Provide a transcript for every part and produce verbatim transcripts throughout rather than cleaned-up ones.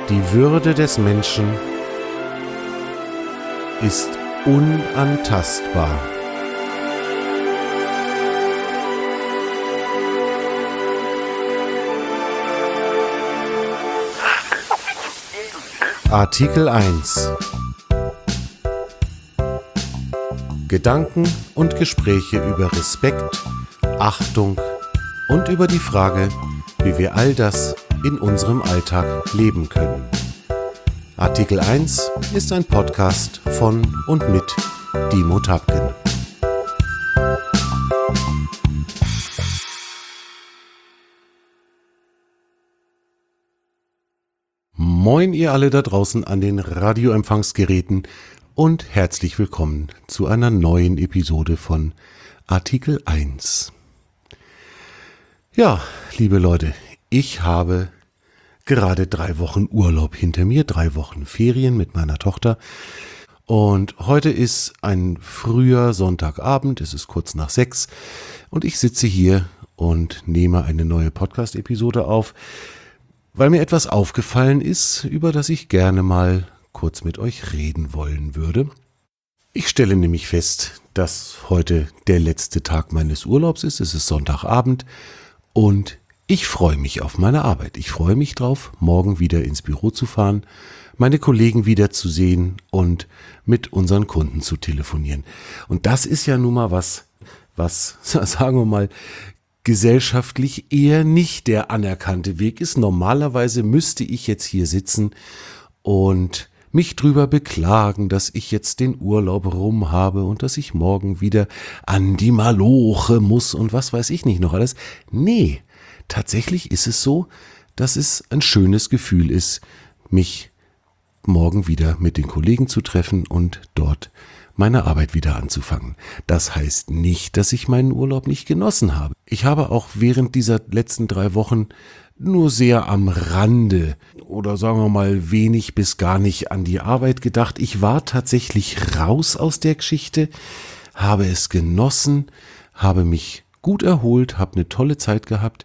Die Würde des Menschen ist unantastbar. Artikel eins. Gedanken und Gespräche über Respekt, Achtung und über die Frage, wie wir all das in unserem Alltag leben können. Artikel eins ist ein Podcast von und mit Dimo Tapken. Moin ihr alle da draußen an den Radioempfangsgeräten und herzlich willkommen zu einer neuen Episode von Artikel eins. Ja, liebe Leute, ich habe gerade drei Wochen Urlaub hinter mir, drei Wochen Ferien mit meiner Tochter. Und heute ist ein früher Sonntagabend, es ist kurz nach sechs und ich sitze hier und nehme eine neue Podcast-Episode auf, weil mir etwas aufgefallen ist, über das ich gerne mal kurz mit euch reden wollen würde. Ich stelle nämlich fest, dass heute der letzte Tag meines Urlaubs ist, es ist Sonntagabend und ich freue mich auf meine Arbeit. Ich freue mich drauf, morgen wieder ins Büro zu fahren, meine Kollegen wieder zu sehen und mit unseren Kunden zu telefonieren. Und das ist ja nun mal was, was, sagen wir mal, gesellschaftlich eher nicht der anerkannte Weg ist. Normalerweise müsste ich jetzt hier sitzen und mich drüber beklagen, dass ich jetzt den Urlaub rum habe und dass ich morgen wieder an die Maloche muss und was weiß ich nicht noch alles. Nee. Tatsächlich ist es so, dass es ein schönes Gefühl ist, mich morgen wieder mit den Kollegen zu treffen und dort meine Arbeit wieder anzufangen. Das heißt nicht, dass ich meinen Urlaub nicht genossen habe. Ich habe auch während dieser letzten drei Wochen nur sehr am Rande oder sagen wir mal wenig bis gar nicht an die Arbeit gedacht. Ich war tatsächlich raus aus der Geschichte, habe es genossen, habe mich gut erholt, habe eine tolle Zeit gehabt.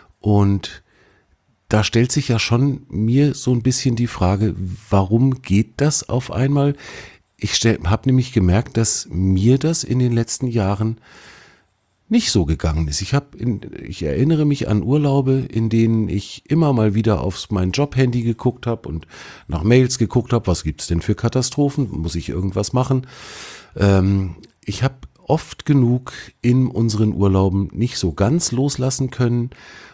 Und da stellt sich ja schon mir so ein bisschen die Frage, warum geht das auf einmal? Ich habe nämlich gemerkt, dass mir das in den letzten Jahren nicht so gegangen ist. Ich, hab in, ich erinnere mich an Urlaube, in denen ich immer mal wieder auf mein Jobhandy geguckt habe und nach Mails geguckt habe, was gibt's denn für Katastrophen, muss ich irgendwas machen? Ähm, ich habe oft genug in unseren Urlauben nicht so ganz loslassen können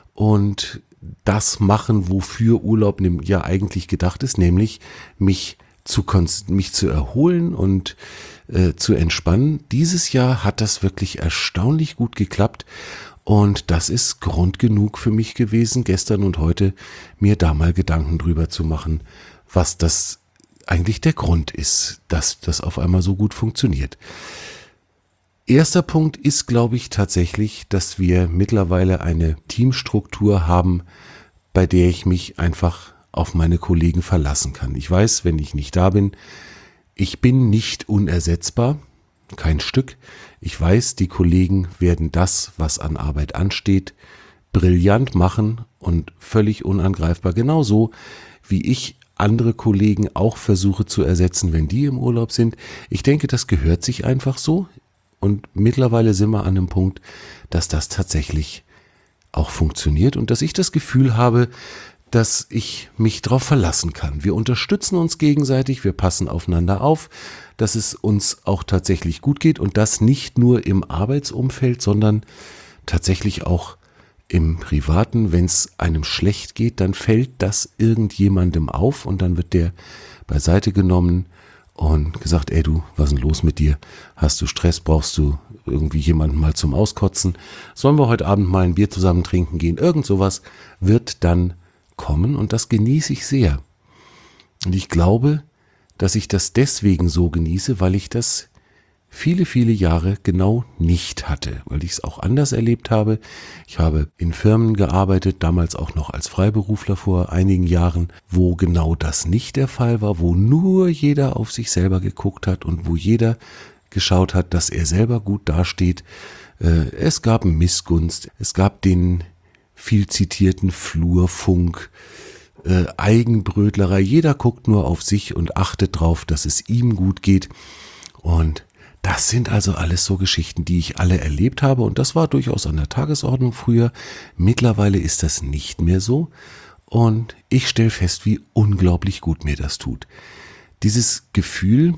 und das machen, wofür Urlaub ja eigentlich gedacht ist, nämlich mich zu, mich zu erholen und äh, zu entspannen. Dieses Jahr hat das wirklich erstaunlich gut geklappt und das ist Grund genug für mich gewesen, gestern und heute mir da mal Gedanken drüber zu machen, was das eigentlich der Grund ist, dass das auf einmal so gut funktioniert. Erster Punkt ist, glaube ich, tatsächlich, dass wir mittlerweile eine Teamstruktur haben, bei der ich mich einfach auf meine Kollegen verlassen kann. Ich weiß, wenn ich nicht da bin, ich bin nicht unersetzbar, kein Stück. Ich weiß, die Kollegen werden das, was an Arbeit ansteht, brillant machen und völlig unangreifbar. Genauso wie ich andere Kollegen auch versuche zu ersetzen, wenn die im Urlaub sind. Ich denke, das gehört sich einfach so. Und mittlerweile sind wir an einem Punkt, dass das tatsächlich auch funktioniert und dass ich das Gefühl habe, dass ich mich darauf verlassen kann. Wir unterstützen uns gegenseitig, wir passen aufeinander auf, dass es uns auch tatsächlich gut geht und das nicht nur im Arbeitsumfeld, sondern tatsächlich auch im Privaten. Wenn es einem schlecht geht, dann fällt das irgendjemandem auf und dann wird der beiseite genommen und gesagt, ey du, was ist denn los mit dir? Hast du Stress? Brauchst du irgendwie jemanden mal zum Auskotzen? Sollen wir heute Abend mal ein Bier zusammen trinken gehen? Irgend sowas wird dann kommen und das genieße ich sehr. Und ich glaube, dass ich das deswegen so genieße, weil ich das viele, viele Jahre genau nicht hatte, weil ich es auch anders erlebt habe. Ich habe in Firmen gearbeitet, damals auch noch als Freiberufler vor einigen Jahren, wo genau das nicht der Fall war, wo nur jeder auf sich selber geguckt hat und wo jeder geschaut hat, dass er selber gut dasteht. Es gab Missgunst, es gab den viel zitierten Flurfunk, äh, Eigenbrötlerei. Jeder guckt nur auf sich und achtet drauf, dass es ihm gut geht. Und das sind also alles so Geschichten, die ich alle erlebt habe. Und das war durchaus an der Tagesordnung früher. Mittlerweile ist das nicht mehr so. Und ich stelle fest, wie unglaublich gut mir das tut. Dieses Gefühl,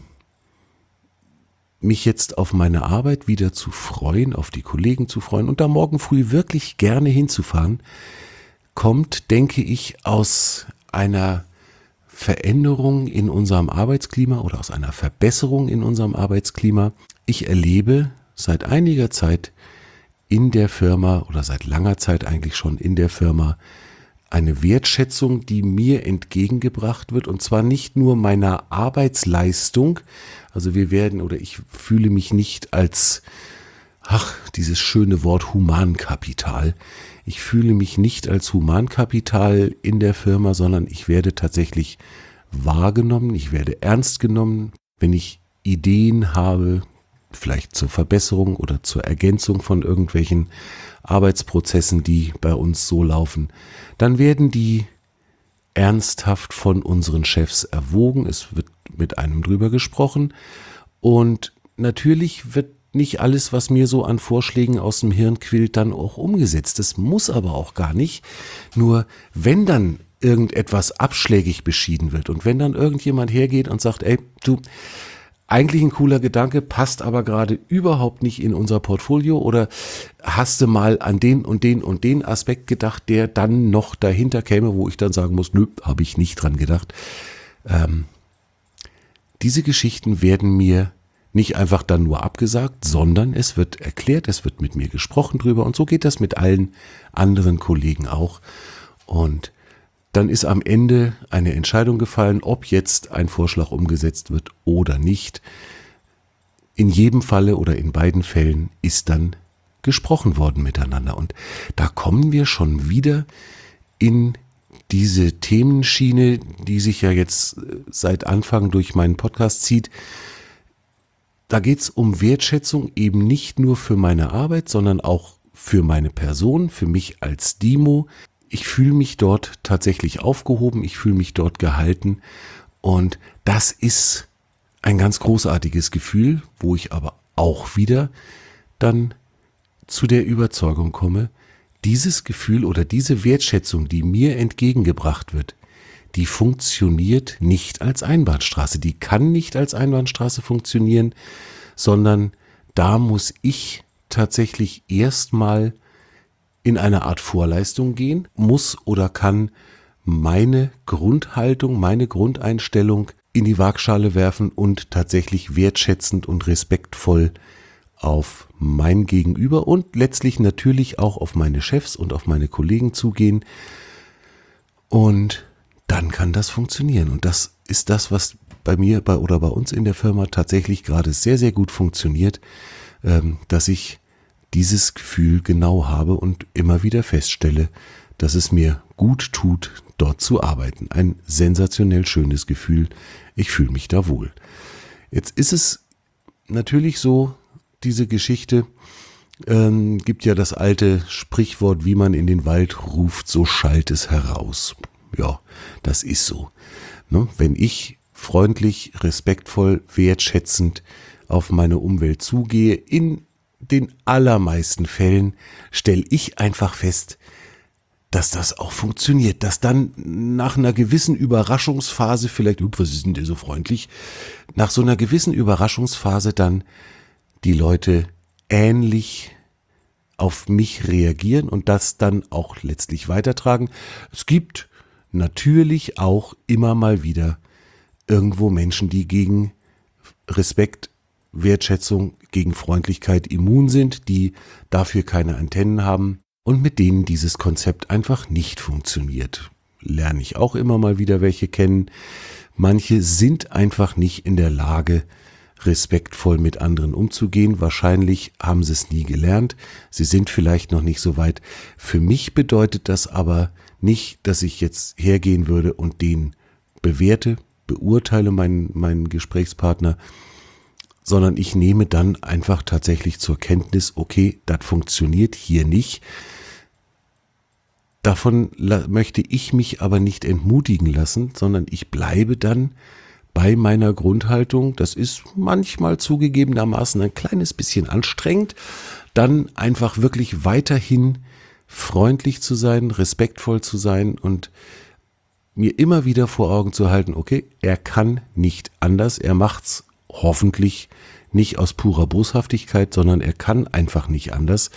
mich jetzt auf meine Arbeit wieder zu freuen, auf die Kollegen zu freuen und da morgen früh wirklich gerne hinzufahren, kommt, denke ich, aus einer Veränderung in unserem Arbeitsklima oder aus einer Verbesserung in unserem Arbeitsklima. Ich erlebe seit einiger Zeit in der Firma oder seit langer Zeit eigentlich schon in der Firma eine Wertschätzung, die mir entgegengebracht wird, und zwar nicht nur meiner Arbeitsleistung. Also wir werden oder ich fühle mich nicht als, ach, dieses schöne Wort Humankapital. Ich fühle mich nicht als Humankapital in der Firma, sondern ich werde tatsächlich wahrgenommen, ich werde ernst genommen, wenn ich Ideen habe, vielleicht zur Verbesserung oder zur Ergänzung von irgendwelchen Arbeitsprozessen, die bei uns so laufen, dann werden die ernsthaft von unseren Chefs erwogen. Es wird mit einem drüber gesprochen und natürlich wird nicht alles, was mir so an Vorschlägen aus dem Hirn quillt, dann auch umgesetzt. Das muss aber auch gar nicht. Nur wenn dann irgendetwas abschlägig beschieden wird und wenn dann irgendjemand hergeht und sagt, ey, du, eigentlich ein cooler Gedanke, passt aber gerade überhaupt nicht in unser Portfolio, oder hast du mal an den und den und den Aspekt gedacht, der dann noch dahinter käme, wo ich dann sagen muss, nö, habe ich nicht dran gedacht. Ähm, diese Geschichten werden mir nicht einfach dann nur abgesagt, sondern es wird erklärt, es wird mit mir gesprochen drüber, und so geht das mit allen anderen Kollegen auch. Und dann ist am Ende eine Entscheidung gefallen, ob jetzt ein Vorschlag umgesetzt wird oder nicht. In jedem Falle oder in beiden Fällen ist dann gesprochen worden miteinander. Und da kommen wir schon wieder in diese Themenschiene, die sich ja jetzt seit Anfang durch meinen Podcast zieht. Da geht es um Wertschätzung eben nicht nur für meine Arbeit, sondern auch für meine Person, für mich als Dimo. Ich fühle mich dort tatsächlich aufgehoben, ich fühle mich dort gehalten, und das ist ein ganz großartiges Gefühl, wo ich aber auch wieder dann zu der Überzeugung komme, dieses Gefühl oder diese Wertschätzung, die mir entgegengebracht wird, die funktioniert nicht als Einbahnstraße, die kann nicht als Einbahnstraße funktionieren, sondern da muss ich tatsächlich erstmal in eine Art Vorleistung gehen, muss oder kann meine Grundhaltung, meine Grundeinstellung in die Waagschale werfen und tatsächlich wertschätzend und respektvoll auf mein Gegenüber und letztlich natürlich auch auf meine Chefs und auf meine Kollegen zugehen. Und dann kann das funktionieren. Und das ist das, was bei mir bei, oder bei uns in der Firma tatsächlich gerade sehr, sehr gut funktioniert, ähm, dass ich dieses Gefühl genau habe und immer wieder feststelle, dass es mir gut tut, dort zu arbeiten. Ein sensationell schönes Gefühl. Ich fühle mich da wohl. Jetzt ist es natürlich so, diese Geschichte, ähm, gibt ja das alte Sprichwort, wie man in den Wald ruft, so schallt es heraus. Ja, das ist so. Ne? Wenn ich freundlich, respektvoll, wertschätzend auf meine Umwelt zugehe, in den allermeisten Fällen stelle ich einfach fest, dass das auch funktioniert, dass dann nach einer gewissen Überraschungsphase vielleicht, was ist denn der so freundlich, nach so einer gewissen Überraschungsphase dann die Leute ähnlich auf mich reagieren und das dann auch letztlich weitertragen. Es gibt natürlich auch immer mal wieder irgendwo Menschen, die gegen Respekt, Wertschätzung, gegen Freundlichkeit immun sind, die dafür keine Antennen haben und mit denen dieses Konzept einfach nicht funktioniert. Lerne ich auch immer mal wieder welche kennen. Manche sind einfach nicht in der Lage, respektvoll mit anderen umzugehen. Wahrscheinlich haben sie es nie gelernt. Sie sind vielleicht noch nicht so weit. Für mich bedeutet das aber nicht, dass ich jetzt hergehen würde und den bewerte, beurteile meinen, meinen Gesprächspartner, sondern ich nehme dann einfach tatsächlich zur Kenntnis, okay, das funktioniert hier nicht. Davon la- möchte ich mich aber nicht entmutigen lassen, sondern ich bleibe dann bei meiner Grundhaltung. Das ist manchmal zugegebenermaßen ein kleines bisschen anstrengend, dann einfach wirklich weiterhin freundlich zu sein, respektvoll zu sein und mir immer wieder vor Augen zu halten, okay, er kann nicht anders, er macht's hoffentlich nicht aus purer Boshaftigkeit, sondern er kann einfach nicht anders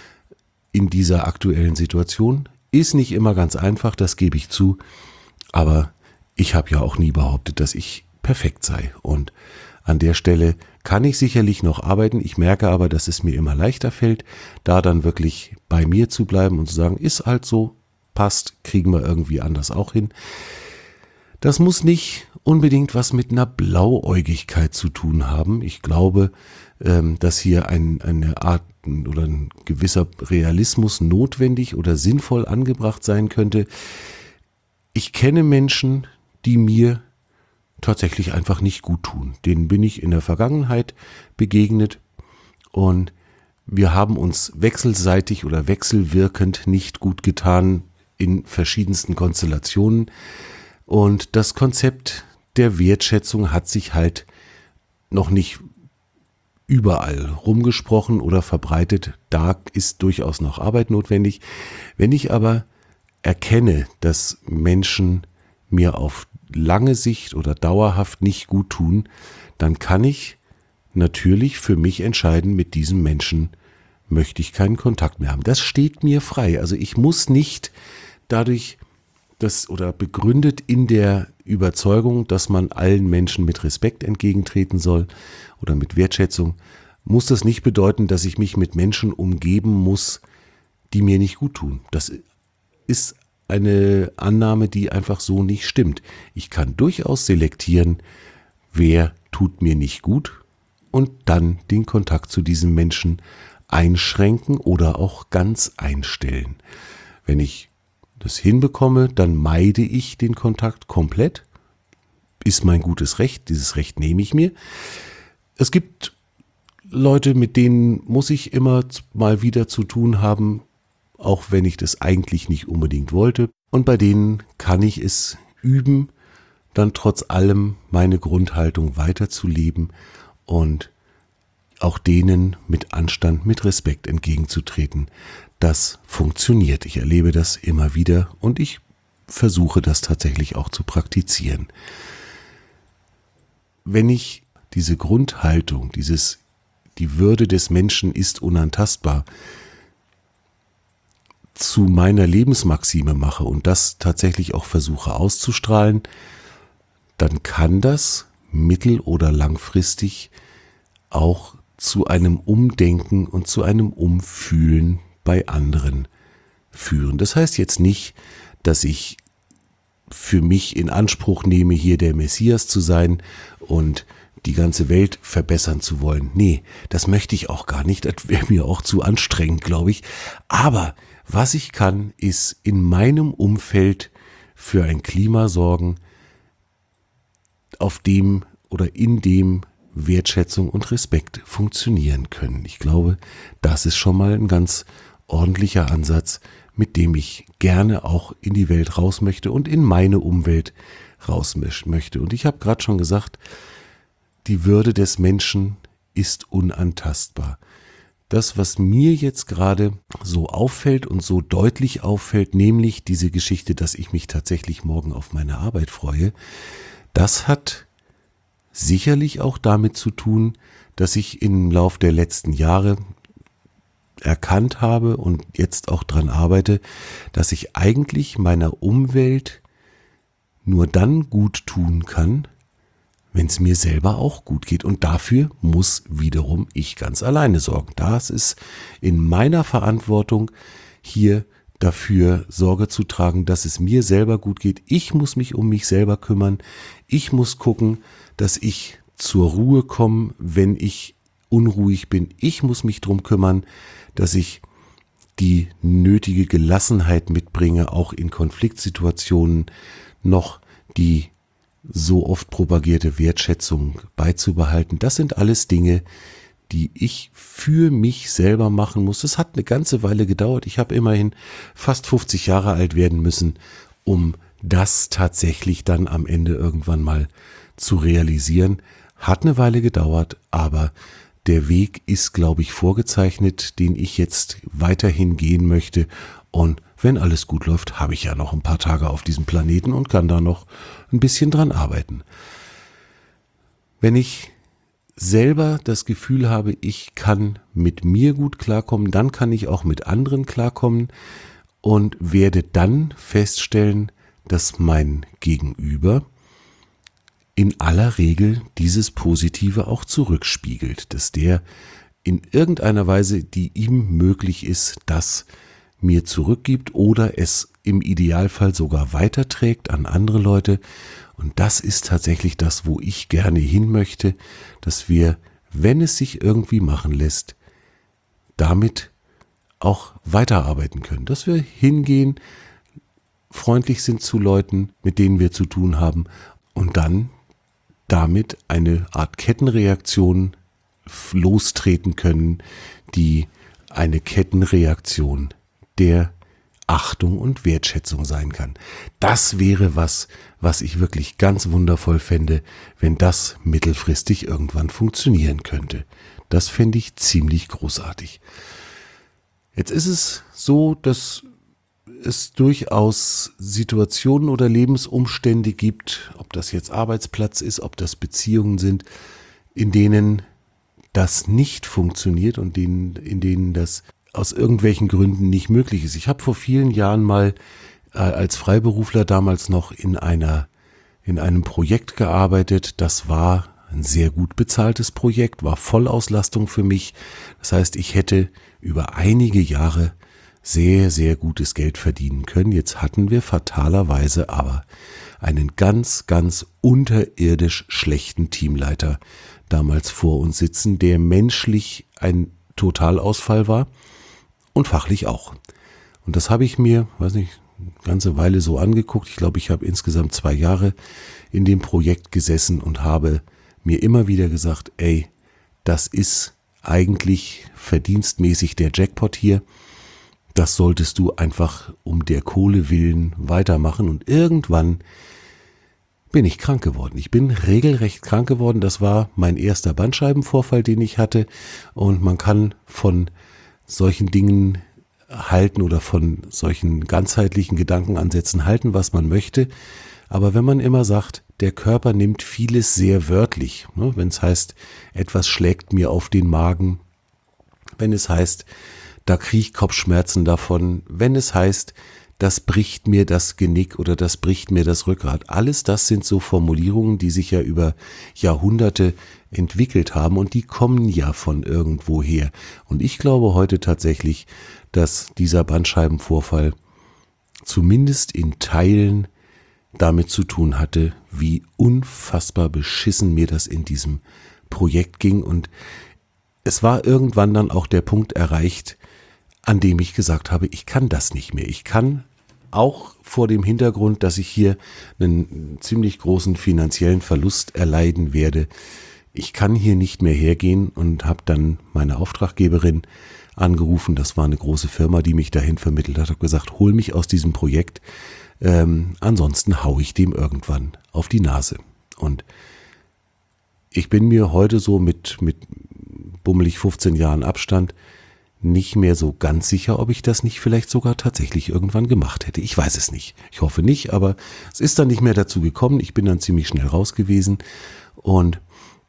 in dieser aktuellen Situation. Ist nicht immer ganz einfach, das gebe ich zu, aber ich habe ja auch nie behauptet, dass ich perfekt sei. Und an der Stelle kann ich sicherlich noch arbeiten. Ich merke aber, dass es mir immer leichter fällt, da dann wirklich bei mir zu bleiben und zu sagen, ist halt so, passt, kriegen wir irgendwie anders auch hin. Das muss nicht unbedingt was mit einer Blauäugigkeit zu tun haben. Ich glaube, dass hier ein, eine Art oder ein gewisser Realismus notwendig oder sinnvoll angebracht sein könnte. Ich kenne Menschen, die mir tatsächlich einfach nicht gut tun. Denen bin ich in der Vergangenheit begegnet und wir haben uns wechselseitig oder wechselwirkend nicht gut getan in verschiedensten Konstellationen. Und das Konzept der Wertschätzung hat sich halt noch nicht überall rumgesprochen oder verbreitet. Da ist durchaus noch Arbeit notwendig. Wenn ich aber erkenne, dass Menschen mir auf lange Sicht oder dauerhaft nicht gut tun, dann kann ich natürlich für mich entscheiden, mit diesem Menschen möchte ich keinen Kontakt mehr haben. Das steht mir frei. Also ich muss nicht dadurch das oder begründet in der Überzeugung, dass man allen Menschen mit Respekt entgegentreten soll oder mit Wertschätzung, muss das nicht bedeuten, dass ich mich mit Menschen umgeben muss, die mir nicht gut tun. Das ist eine Annahme, die einfach so nicht stimmt. Ich kann durchaus selektieren, wer tut mir nicht gut und dann den Kontakt zu diesem Menschen einschränken oder auch ganz einstellen. Wenn ich das hinbekomme, dann meide ich den Kontakt komplett. Ist mein gutes Recht, dieses Recht nehme ich mir. Es gibt Leute, mit denen muss ich immer mal wieder zu tun haben, auch wenn ich das eigentlich nicht unbedingt wollte. Und bei denen kann ich es üben, dann trotz allem meine Grundhaltung weiterzuleben und auch denen mit Anstand, mit Respekt entgegenzutreten. Das funktioniert. Ich erlebe das immer wieder und ich versuche das tatsächlich auch zu praktizieren. Wenn ich diese Grundhaltung, dieses, die Würde des Menschen ist unantastbar, zu meiner Lebensmaxime mache und das tatsächlich auch versuche auszustrahlen, dann kann das mittel- oder langfristig auch zu einem Umdenken und zu einem Umfühlen bei anderen führen. Das heißt jetzt nicht, dass ich für mich in Anspruch nehme, hier der Messias zu sein und die ganze Welt verbessern zu wollen. Nee, das möchte ich auch gar nicht. Das wäre mir auch zu anstrengend, glaube ich. Aber was ich kann, ist in meinem Umfeld für ein Klima sorgen, auf dem oder in dem Wertschätzung und Respekt funktionieren können. Ich glaube, das ist schon mal ein ganz ordentlicher Ansatz, mit dem ich gerne auch in die Welt raus möchte und in meine Umwelt raus möchte. Und ich habe gerade schon gesagt, die Würde des Menschen ist unantastbar. Das, was mir jetzt gerade so auffällt und so deutlich auffällt, nämlich diese Geschichte, dass ich mich tatsächlich morgen auf meine Arbeit freue, das hat sicherlich auch damit zu tun, dass ich im Lauf der letzten Jahre erkannt habe und jetzt auch dran arbeite, dass ich eigentlich meiner Umwelt nur dann gut tun kann, wenn es mir selber auch gut geht. Und dafür muss wiederum ich ganz alleine sorgen. Das ist in meiner Verantwortung, hier dafür Sorge zu tragen, dass es mir selber gut geht. Ich muss mich um mich selber kümmern. Ich muss gucken, dass ich zur Ruhe komme, wenn ich unruhig bin. Ich muss mich drum kümmern, dass ich die nötige Gelassenheit mitbringe, auch in Konfliktsituationen noch die so oft propagierte Wertschätzung beizubehalten. Das sind alles Dinge, die ich für mich selber machen muss. Das hat eine ganze Weile gedauert. Ich habe immerhin fast fünfzig Jahre alt werden müssen, um das tatsächlich dann am Ende irgendwann mal zu realisieren. Hat eine Weile gedauert, aber der Weg ist, glaube ich, vorgezeichnet, den ich jetzt weiterhin gehen möchte. Und wenn alles gut läuft, habe ich ja noch ein paar Tage auf diesem Planeten und kann da noch ein bisschen dran arbeiten. Wenn ich selber das Gefühl habe, ich kann mit mir gut klarkommen, dann kann ich auch mit anderen klarkommen und werde dann feststellen, dass mein Gegenüber in aller Regel dieses Positive auch zurückspiegelt, dass der in irgendeiner Weise, die ihm möglich ist, das mir zurückgibt oder es im Idealfall sogar weiterträgt an andere Leute. Und das ist tatsächlich das, wo ich gerne hin möchte, dass wir, wenn es sich irgendwie machen lässt, damit auch weiterarbeiten können. Dass wir hingehen, freundlich sind zu Leuten, mit denen wir zu tun haben und dann damit eine Art Kettenreaktion lostreten können, die eine Kettenreaktion der Achtung und Wertschätzung sein kann. Das wäre was, was ich wirklich ganz wundervoll fände, wenn das mittelfristig irgendwann funktionieren könnte. Das fände ich ziemlich großartig. Jetzt ist es so, dass es durchaus Situationen oder Lebensumstände gibt, ob das jetzt Arbeitsplatz ist, ob das Beziehungen sind, in denen das nicht funktioniert und denen, in denen das aus irgendwelchen Gründen nicht möglich ist. Ich habe vor vielen Jahren mal äh, als Freiberufler damals noch in einer in einem Projekt gearbeitet. Das war ein sehr gut bezahltes Projekt, war Vollauslastung für mich. Das heißt, ich hätte über einige Jahre sehr, sehr gutes Geld verdienen können. Jetzt hatten wir fatalerweise aber einen ganz, ganz unterirdisch schlechten Teamleiter damals vor uns sitzen, der menschlich ein Totalausfall war und fachlich auch. Und das habe ich mir, weiß nicht, eine ganze Weile so angeguckt. Ich glaube, ich habe insgesamt zwei Jahre in dem Projekt gesessen und habe mir immer wieder gesagt, ey, das ist eigentlich verdienstmäßig der Jackpot hier. Das solltest du einfach um der Kohle willen weitermachen. Und irgendwann bin ich krank geworden. Ich bin regelrecht krank geworden. Das war mein erster Bandscheibenvorfall, den ich hatte. Und man kann von solchen Dingen halten oder von solchen ganzheitlichen Gedankenansätzen halten, was man möchte. Aber wenn man immer sagt, der Körper nimmt vieles sehr wörtlich, ne? Wenn es heißt, etwas schlägt mir auf den Magen, wenn es heißt, da kriege ich Kopfschmerzen davon, wenn es heißt, das bricht mir das Genick oder das bricht mir das Rückgrat. Alles das sind so Formulierungen, die sich ja über Jahrhunderte entwickelt haben und die kommen ja von irgendwo her. Und ich glaube heute tatsächlich, dass dieser Bandscheibenvorfall zumindest in Teilen damit zu tun hatte, wie unfassbar beschissen mir das in diesem Projekt ging. Und es war irgendwann dann auch der Punkt erreicht, an dem ich gesagt habe, ich kann das nicht mehr. Ich kann auch vor dem Hintergrund, dass ich hier einen ziemlich großen finanziellen Verlust erleiden werde, ich kann hier nicht mehr hergehen und habe dann meine Auftraggeberin angerufen. Das war eine große Firma, die mich dahin vermittelt hat, habe gesagt, hol mich aus diesem Projekt, ähm, ansonsten hau ich dem irgendwann auf die Nase. Und ich bin mir heute so mit, mit bummelig fünfzehn Jahren Abstand nicht mehr so ganz sicher, ob ich das nicht vielleicht sogar tatsächlich irgendwann gemacht hätte. Ich weiß es nicht. Ich hoffe nicht, aber es ist dann nicht mehr dazu gekommen. Ich bin dann ziemlich schnell raus gewesen und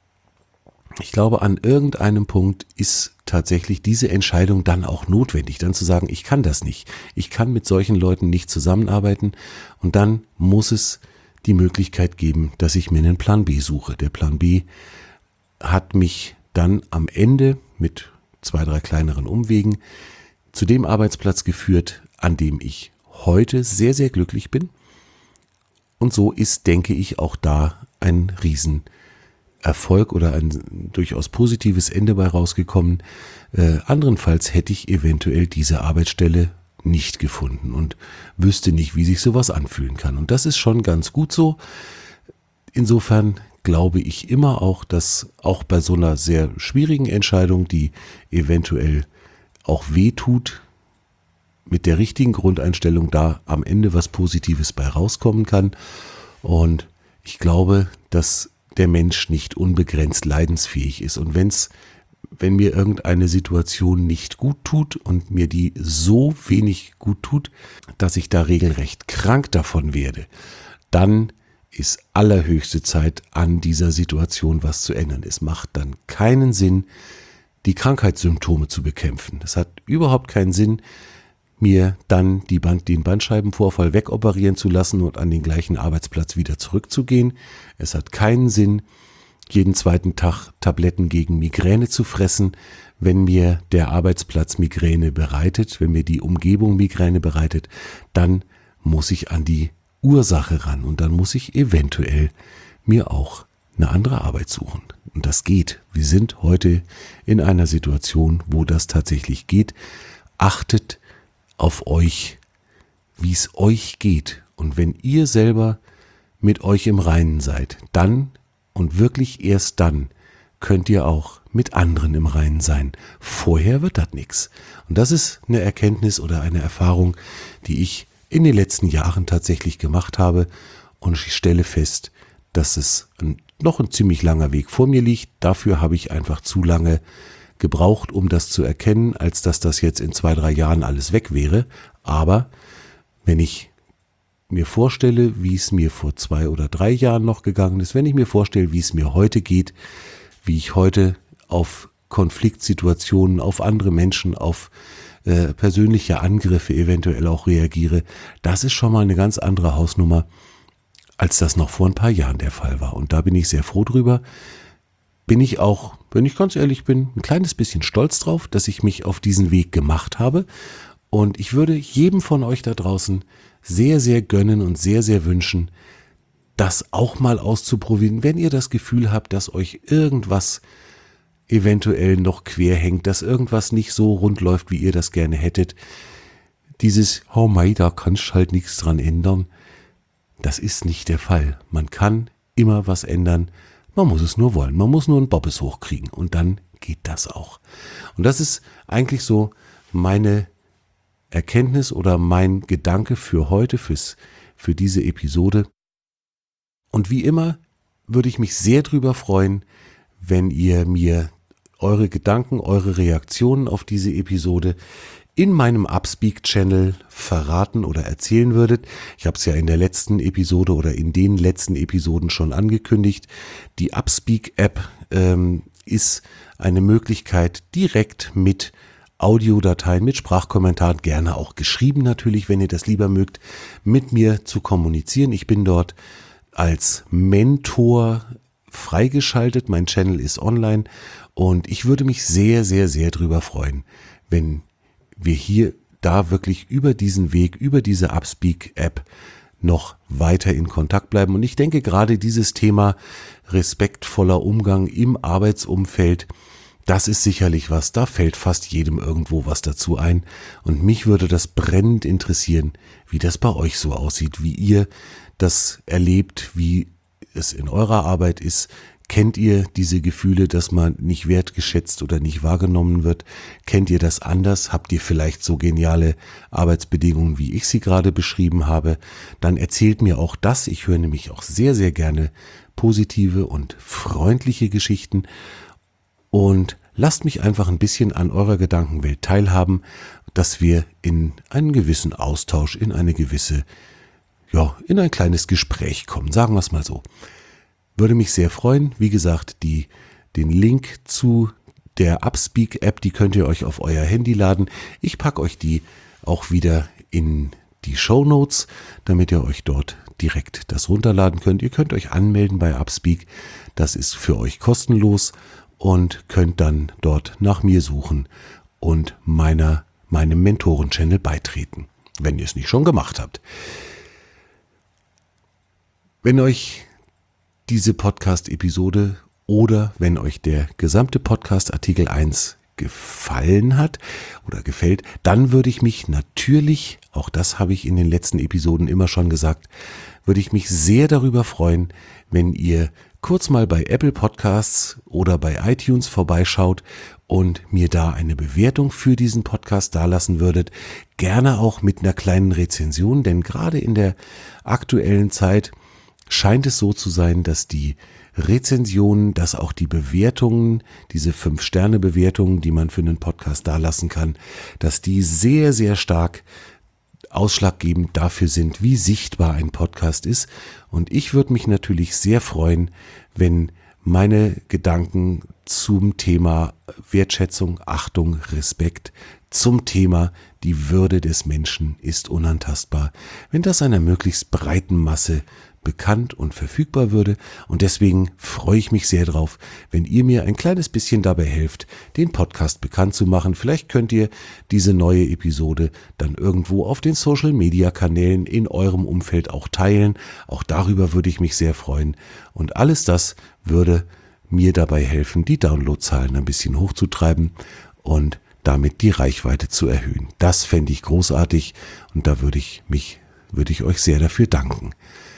ich glaube, an irgendeinem Punkt ist tatsächlich diese Entscheidung dann auch notwendig, dann zu sagen, ich kann das nicht. Ich kann mit solchen Leuten nicht zusammenarbeiten und dann muss es die Möglichkeit geben, dass ich mir einen Plan B suche. Der Plan B hat mich dann am Ende mit zwei, drei kleineren Umwegen zu dem Arbeitsplatz geführt, an dem ich heute sehr, sehr glücklich bin. Und so ist, denke ich, auch da ein Riesenerfolg oder ein durchaus positives Ende bei rausgekommen. Äh, andernfalls hätte ich eventuell diese Arbeitsstelle nicht gefunden und wüsste nicht, wie sich sowas anfühlen kann. Und das ist schon ganz gut so. Insofern glaube ich immer auch, dass auch bei so einer sehr schwierigen Entscheidung, die eventuell auch wehtut, mit der richtigen Grundeinstellung da am Ende was Positives bei rauskommen kann. Und ich glaube, dass der Mensch nicht unbegrenzt leidensfähig ist. Und wenn's, wenn mir irgendeine Situation nicht gut tut und mir die so wenig gut tut, dass ich da regelrecht krank davon werde, dann ist allerhöchste Zeit, an dieser Situation was zu ändern. Es macht dann keinen Sinn, die Krankheitssymptome zu bekämpfen. Es hat überhaupt keinen Sinn, mir dann die Band, den Bandscheibenvorfall wegoperieren zu lassen und an den gleichen Arbeitsplatz wieder zurückzugehen. Es hat keinen Sinn, jeden zweiten Tag Tabletten gegen Migräne zu fressen, wenn mir der Arbeitsplatz Migräne bereitet, wenn mir die Umgebung Migräne bereitet, dann muss ich an die Ursache ran und dann muss ich eventuell mir auch eine andere Arbeit suchen. Und das geht. Wir sind heute in einer Situation, wo das tatsächlich geht. Achtet auf euch, wie es euch geht. Und wenn ihr selber mit euch im Reinen seid, dann und wirklich erst dann könnt ihr auch mit anderen im Reinen sein. Vorher wird das nichts. Und das ist eine Erkenntnis oder eine Erfahrung, die ich in den letzten Jahren tatsächlich gemacht habe. Und ich stelle fest, dass es ein, noch ein ziemlich langer Weg vor mir liegt. Dafür habe ich einfach zu lange gebraucht, um das zu erkennen, als dass das jetzt in zwei, drei Jahren alles weg wäre. Aber wenn ich mir vorstelle, wie es mir vor zwei oder drei Jahren noch gegangen ist, wenn ich mir vorstelle, wie es mir heute geht, wie ich heute auf Konfliktsituationen, auf andere Menschen, auf äh, persönliche Angriffe eventuell auch reagiere, das ist schon mal eine ganz andere Hausnummer, als das noch vor ein paar Jahren der Fall war. Und da bin ich sehr froh drüber. Bin ich auch, wenn ich ganz ehrlich bin, ein kleines bisschen stolz drauf, dass ich mich auf diesen Weg gemacht habe. Und ich würde jedem von euch da draußen sehr, sehr gönnen und sehr, sehr wünschen, das auch mal auszuprobieren, wenn ihr das Gefühl habt, dass euch irgendwas eventuell noch quer hängt, dass irgendwas nicht so rund läuft, wie ihr das gerne hättet. Dieses, oh mei, da kannst du halt nichts dran ändern. Das ist nicht der Fall. Man kann immer was ändern. Man muss es nur wollen. Man muss nur einen Bobbes hochkriegen und dann geht das auch. Und das ist eigentlich so meine Erkenntnis oder mein Gedanke für heute, fürs, für diese Episode. Und wie immer würde ich mich sehr drüber freuen, wenn ihr mir eure Gedanken, eure Reaktionen auf diese Episode in meinem Upspeak-Channel verraten oder erzählen würdet. Ich habe es ja in der letzten Episode oder in den letzten Episoden schon angekündigt. Die Upspeak-App ähm, ist eine Möglichkeit, direkt mit Audiodateien, mit Sprachkommentaren, gerne auch geschrieben natürlich, wenn ihr das lieber mögt, mit mir zu kommunizieren. Ich bin dort als Mentor freigeschaltet. Mein Channel ist online und ich würde mich sehr, sehr, sehr drüber freuen, wenn wir hier da wirklich über diesen Weg, über diese Upspeak-App noch weiter in Kontakt bleiben. Und ich denke, gerade dieses Thema respektvoller Umgang im Arbeitsumfeld, das ist sicherlich was, da fällt fast jedem irgendwo was dazu ein. Und mich würde das brennend interessieren, wie das bei euch so aussieht, wie ihr das erlebt, wie es in eurer Arbeit ist. Kennt ihr diese Gefühle, dass man nicht wertgeschätzt oder nicht wahrgenommen wird? Kennt ihr das anders? Habt ihr vielleicht so geniale Arbeitsbedingungen, wie ich sie gerade beschrieben habe? Dann erzählt mir auch das. Ich höre nämlich auch sehr, sehr gerne positive und freundliche Geschichten. Und lasst mich einfach ein bisschen an eurer Gedankenwelt teilhaben, dass wir in einen gewissen Austausch, in eine gewisse, ja, in ein kleines Gespräch kommen. Sagen wir es mal so. Würde mich sehr freuen. Wie gesagt, die, den Link zu der Upspeak-App, die könnt ihr euch auf euer Handy laden. Ich packe euch die auch wieder in die Shownotes, damit ihr euch dort direkt das runterladen könnt. Ihr könnt euch anmelden bei Upspeak. Das ist für euch kostenlos und könnt dann dort nach mir suchen und meiner, meinem Mentoren-Channel beitreten, wenn ihr es nicht schon gemacht habt. Wenn euch diese Podcast-Episode oder wenn euch der gesamte Podcast Artikel eins gefallen hat oder gefällt, dann würde ich mich natürlich, auch das habe ich in den letzten Episoden immer schon gesagt, würde ich mich sehr darüber freuen, wenn ihr kurz mal bei Apple Podcasts oder bei iTunes vorbeischaut und mir da eine Bewertung für diesen Podcast dalassen würdet. Gerne auch mit einer kleinen Rezension, denn gerade in der aktuellen Zeit scheint es so zu sein, dass die Rezensionen, dass auch die Bewertungen, diese fünf Sterne Bewertungen, die man für einen Podcast dalassen kann, dass die sehr, sehr stark ausschlaggebend dafür sind, wie sichtbar ein Podcast ist. Und ich würde mich natürlich sehr freuen, wenn meine Gedanken zum Thema Wertschätzung, Achtung, Respekt, zum Thema die Würde des Menschen ist unantastbar, wenn das einer möglichst breiten Masse bekannt und verfügbar würde, und deswegen freue ich mich sehr drauf, wenn ihr mir ein kleines bisschen dabei helft, den Podcast bekannt zu machen. Vielleicht könnt ihr diese neue Episode dann irgendwo auf den Social-Media-Kanälen in eurem Umfeld auch teilen. Auch darüber würde ich mich sehr freuen, und alles das würde mir dabei helfen, die Downloadzahlen ein bisschen hochzutreiben und damit die Reichweite zu erhöhen. Das fände ich großartig, und da würde ich mich, würde ich euch sehr dafür danken.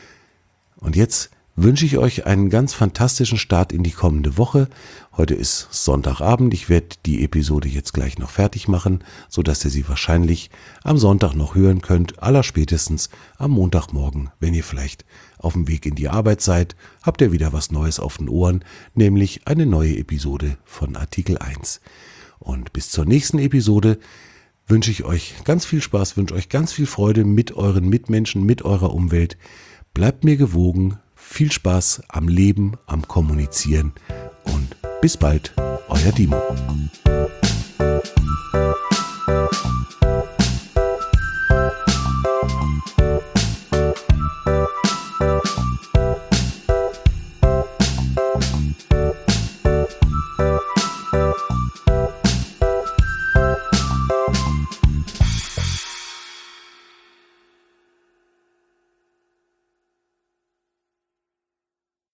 Und jetzt wünsche ich euch einen ganz fantastischen Start in die kommende Woche. Heute ist Sonntagabend. Ich werde die Episode jetzt gleich noch fertig machen, sodass ihr sie wahrscheinlich am Sonntag noch hören könnt. Allerspätestens am Montagmorgen, wenn ihr vielleicht auf dem Weg in die Arbeit seid, habt ihr wieder was Neues auf den Ohren, nämlich eine neue Episode von Artikel eins. Und bis zur nächsten Episode wünsche ich euch ganz viel Spaß, wünsche euch ganz viel Freude mit euren Mitmenschen, mit eurer Umwelt. Bleibt mir gewogen, viel Spaß am Leben, am Kommunizieren, und bis bald, euer Dimo.